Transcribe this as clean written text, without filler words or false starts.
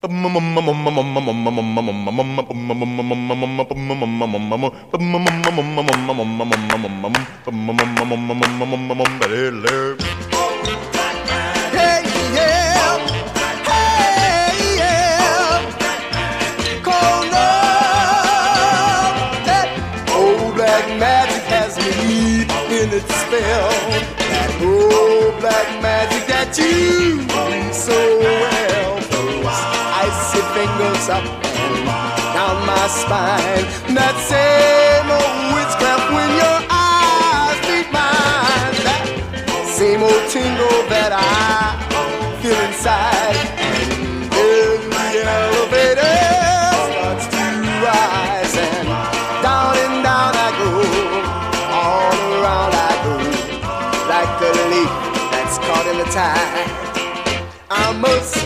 In its spell, that old black magic that you do so well. Those icy fingers up and down my spine, that same old witchcraft when your eyes meet mine, that same old tingle that I feel inside. And then the elevator starts to rise, and down I go. Around I go, like a leaf that's caught in the tide. I must